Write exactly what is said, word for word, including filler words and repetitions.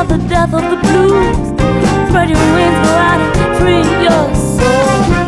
of the death of the blues. Spread your wings, go out and free your soul.